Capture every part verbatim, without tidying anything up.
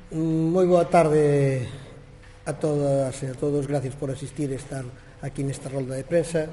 Moi boa tarde a todas e a todos. Gracias por asistir e estar aquí nesta rolda de prensa.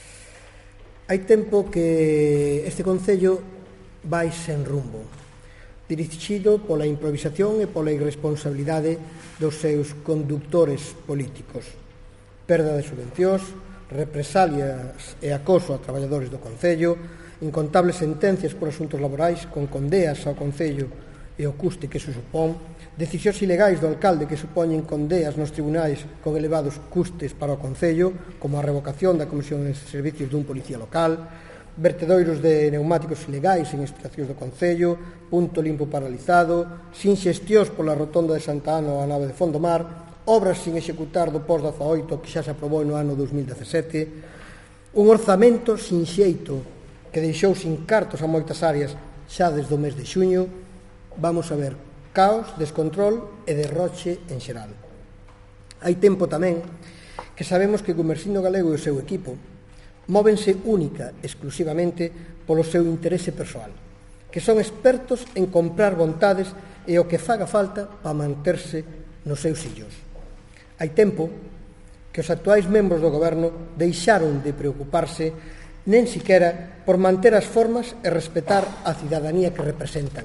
Hai tempo que este Concello vai sen rumbo, dirixido pola improvisación e pola irresponsabilidade dos seus conductores políticos. Perda de subvencións, represalias e acoso a traballadores do Concello, incontables sentencias por asuntos laborais con condeas ao Concello e o custe que se supón, decisións ilegais do alcalde que supoñen condeas nos tribunais con elevados custes para o Concello, como a revocación da Comisión de Servicios dun policía local, vertedoiros de neumáticos ilegais en estacións do Concello, punto limpo paralizado, sin xestións pola rotonda de Santa Ana ou a nave de Fondomar, obras sin executar do pós dezaoito que xa se aprobou no ano dos mil dezasete, un orzamento sin xeito que deixou sin cartos a moitas áreas xa desde o mes de xuño. Vamos a ver caos, descontrol e derroche en xeral. Hai tempo tamén que sabemos que Gumersindo Galego e o seu equipo móvense única, exclusivamente, polo seu interese persoal, que son expertos en comprar vontades e o que faga falta para manterse nos seus sillos. Hai tempo que os actuais membros do goberno deixaron de preocuparse nen siquera por manter as formas e respetar a cidadanía que representan.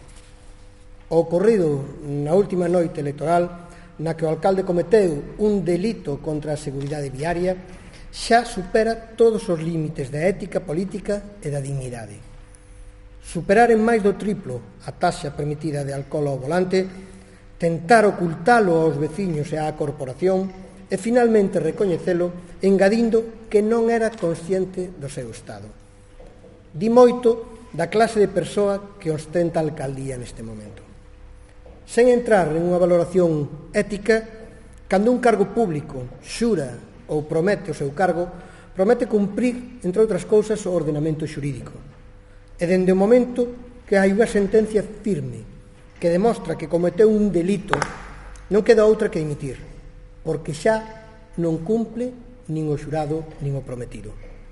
O ocorrido na última noite electoral, na que o alcalde cometeu un delito contra a seguridade viaria, xa supera todos os límites da ética política e da dignidade. Superar en máis do triplo a taxa permitida de alcohol ao volante, tentar ocultalo aos veciños e á corporación e finalmente recoñecelo engadindo que non era consciente do seu estado. Di moito da clase de persoa que ostenta a alcaldía neste momento. Sen entrar en unha valoración ética, cando un cargo público xura ou promete o seu cargo, promete cumprir, entre outras cousas, o ordenamento xurídico. E dende o momento que hai unha sentencia firme que demostra que cometeu un delito, non queda outra que dimitir, porque xa non cumple nin o xurado nin o prometido.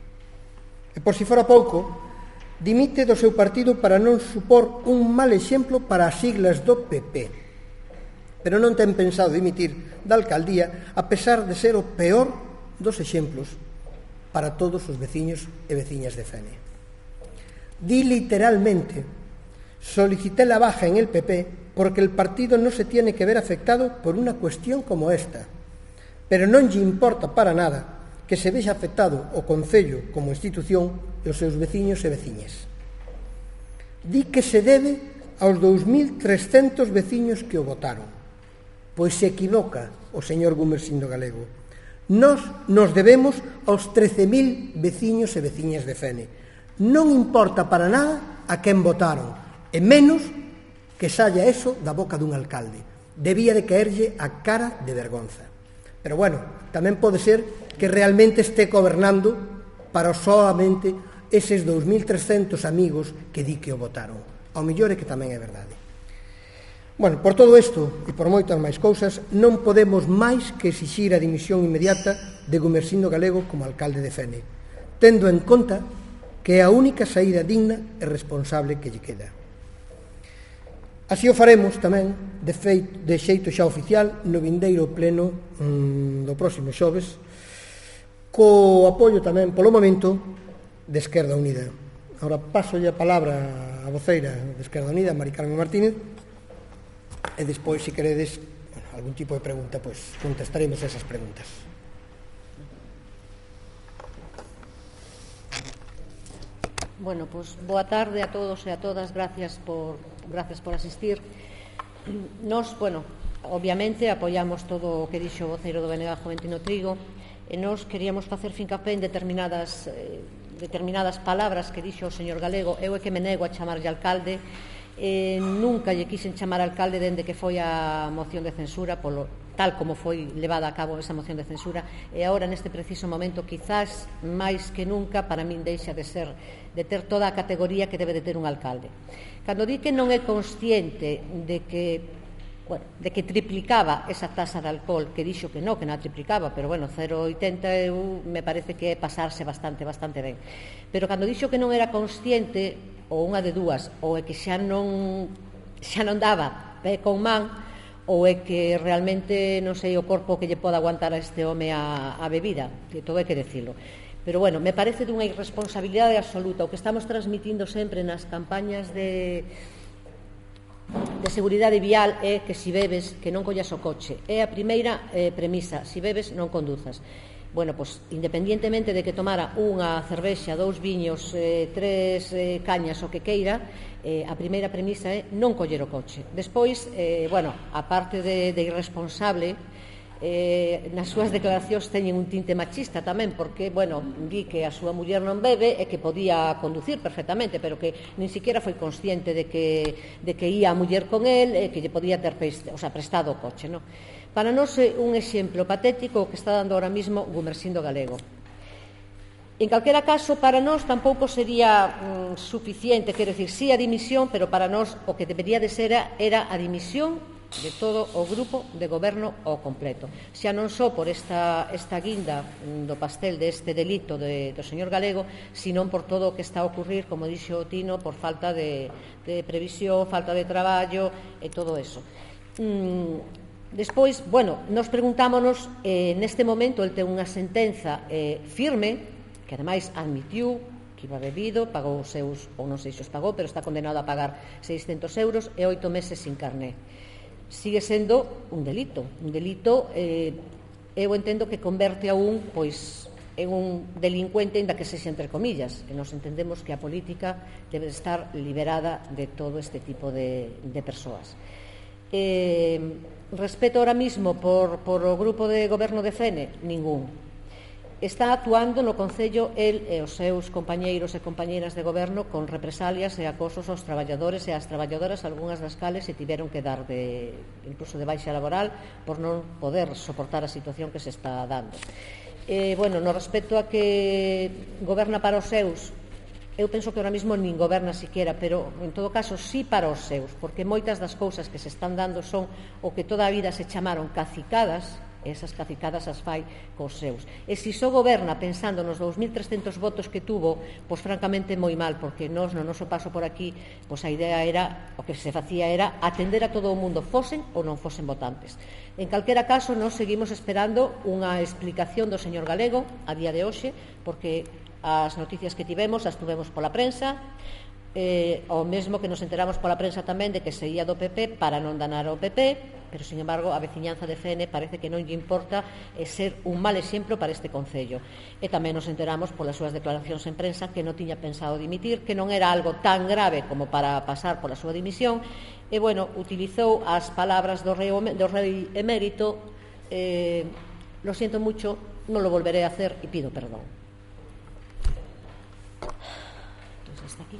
E por si fora pouco, dimite do seu partido para non supor un mal exemplo para as siglas do P P. Pero non ten pensado dimitir da alcaldía a pesar de ser o peor dos exemplos para todos os veciños e veciñas de Fene. Di literalmente: solicité la baja en el P P porque el partido no se tiene que ver afectado por una cuestión como esta, pero non lle importa para nada que se vexa afectado o Concello como institución e os seus veciños e veciñas. Di que se debe aos dous mil trescentos veciños que o votaron. Pois se equivoca o señor Gumersindo Galego. Nós nos debemos aos trece mil veciños e veciñas de Fene. Non importa para nada a quen votaron, e menos que saia eso da boca dun alcalde. Debía de caerlle a cara de vergonza. Pero bueno, tamén pode ser que realmente este gobernando para solamente eses dous mil trescentos amigos que di que o votaron. Ao mellor é que tamén é verdade. Bueno, por todo isto e por moitas máis cousas, non podemos máis que exixir a dimisión inmediata de Gumersindo Galego como alcalde de Fene, tendo en conta que é a única saída digna e responsable que lle queda. Así o faremos tamén de, feito, de xeito xa oficial no vindeiro pleno mmm, do próximo xoves, co apoio tamén, polo momento, de Esquerda Unida. Agora paso a palabra a voceira de Esquerda Unida, Mari Carmen Martínez, e despois, se queredes, bueno, algún tipo de pregunta, pois contestaremos esas preguntas. Bueno, pois boa tarde a todos e a todas, gracias por, gracias por asistir. Nos, bueno, obviamente apoiamos todo o que dixo o voceiro do B N G Joventino Trigo, e nos queríamos facer fincapé en determinadas, eh, determinadas palabras que dixo o señor Galego. Eu é que me nego a chamarlle alcalde, eh, nunca lle quixen chamar alcalde dende que foi a moción de censura, polo tal como foi levada a cabo esa moción de censura, e agora neste preciso momento quizás máis que nunca para min deixa de ser, de ter toda a categoría que debe de ter un alcalde. Cando di que non é consciente de que bueno, de que triplicaba esa tasa de alcohol, que dixo que non, que non a triplicaba, pero bueno, cero vírgula oitenta eu me parece que é pasarse bastante, bastante ben. Pero cando dixo que non era consciente, ou unha de dúas, ou é que xa non xa non daba pé con man, ou é que realmente non sei o corpo que lle pode aguantar a este home a, a bebida, que todo hai que decirlo. Pero, bueno, me parece dunha irresponsabilidade absoluta. O que estamos transmitindo sempre nas campañas de, de seguridade vial é que si bebes, que non collas o coche. É a primeira eh, premisa, si bebes, non conduzas. Bueno, pois, independientemente de que tomara unha cervexa, dous viños, eh, tres eh, cañas, o que queira, eh, a primeira premisa é non coller o coche. Despois, eh, bueno, a parte de, de irresponsable, eh, nas súas declaracións teñen un tinte machista tamén, porque, bueno, di que a súa muller non bebe e que podía conducir perfectamente, pero que nin siquiera foi consciente de que, de que ia a muller con el e que lle podía ter prestado, o sea, prestado o coche, non? Para nós é un exemplo patético o que está dando ahora mismo Gumersindo Galego. En calquera caso, para nós tampouco sería mm, suficiente, quero dicir, sí a dimisión, pero para nós o que debería de ser era a dimisión de todo o grupo de goberno ao completo. Xa non só por esta, esta guinda do pastel deste delito de, do señor Galego, sino por todo o que está a ocurrir, como dixo o Tino, por falta de, de previsión, falta de traballo e todo eso. Mm, Despois, bueno, nos preguntámonos, eh, neste momento, el ten unha sentenza eh, firme, que ademais admitiu que iba bebido, pagou os seus, ou non sei se os pagou, pero está condenado a pagar seiscentos euros e oito meses sin carné. Sigue sendo un delito. Un delito, eh, eu entendo que converte a un, pois, en un delincuente, ainda que sexa entre comillas, e nos entendemos que a política debe estar liberada de todo este tipo de, de persoas. Eh, respeto ahora mismo por, por o grupo de goberno de Fene? Ningún. Está actuando no Concello el e os seus compañeiros e compañeiras de goberno con represalias e acosos aos traballadores e ás traballadoras, algunhas das cales se tiveron que dar de, incluso de baixa laboral por non poder soportar a situación que se está dando. Eh, bueno, no respecto a que goberna para os seus, eu penso que ahora mismo nin goberna siquiera, pero en todo caso sí para os seus, porque moitas das cousas que se están dando son o que toda a vida se chamaron cacicadas, e esas cacicadas as fai cos seus. E se só goberna pensando nos dous mil trescentos votos que tuvo, pois francamente moi mal, porque nós no noso paso por aquí, pois a idea era, o que se facía era atender a todo o mundo, fosen ou non fosen votantes. En calquera caso, nós seguimos esperando unha explicación do señor Galego a día de hoxe, porque as noticias que tivemos as tuvemos pola prensa, eh, o mesmo que nos enteramos pola prensa tamén de que se ia do P P para non danar ao P P, pero, sin embargo, a veciñanza de Fene parece que non lle importa eh, ser un mal exemplo para este Concello. E tamén nos enteramos polas súas declaracións en prensa que non tiña pensado dimitir, que non era algo tan grave como para pasar pola súa dimisión, e, bueno, utilizou as palabras do rei, do rei emérito, eh, lo siento mucho, non lo volveré a hacer e pido perdón. Hasta aquí.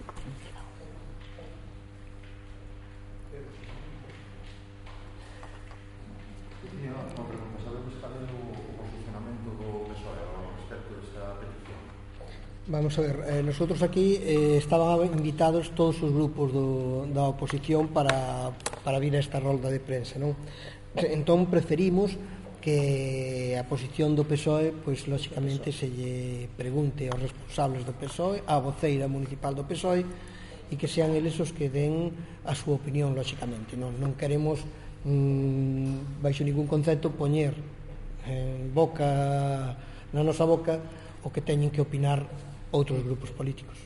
Tiña unha pregunta, sabemos cal é o posicionamento do P S O E ao respecto desta petición? Vamos a ver, eh, nosotros aquí eh, estaban invitados todos os grupos do, da oposición para, para vir a esta rolda de prensa, non? Entón preferimos que a posición do P S O E, pois, lóxicamente, se lle pregunte aos responsables do P S O E, á voceira municipal do P S O E, e que sean eles os que den a súa opinión, lóxicamente. Non, non queremos, mmm, baixo ningún concepto, poñer en boca, na nosa boca, o que teñen que opinar outros grupos políticos.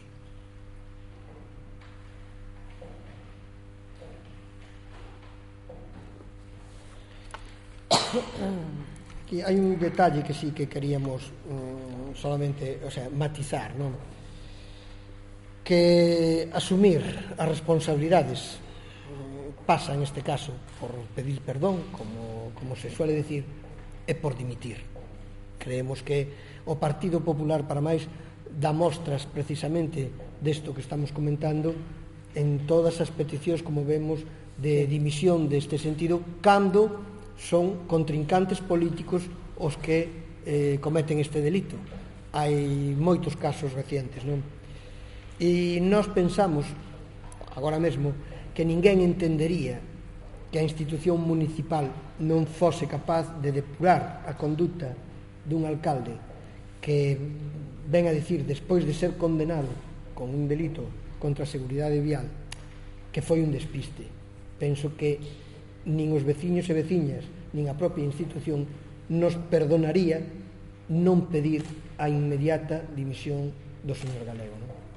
Aquí hai un detalle que sí que queríamos um, solamente, o sea, matizar, non? Que asumir as responsabilidades um, pasa, en este caso, por pedir perdón, como, como se suele decir, e por dimitir. Creemos que o Partido Popular, para máis, dá mostras precisamente desto que estamos comentando en todas as peticións, como vemos, de dimisión deste sentido, cando son contrincantes políticos os que eh, cometen este delito. Hai moitos casos recientes, non? E nós pensamos, agora mesmo, que ninguén entendería que a institución municipal non fose capaz de depurar a conduta dun alcalde que ven a dicir, despois de ser condenado con un delito contra a seguridade vial, que foi un despiste. Penso que nin os veciños e veciñas nin a propia institución nos perdonaría non pedir a inmediata dimisión do señor Galego, non?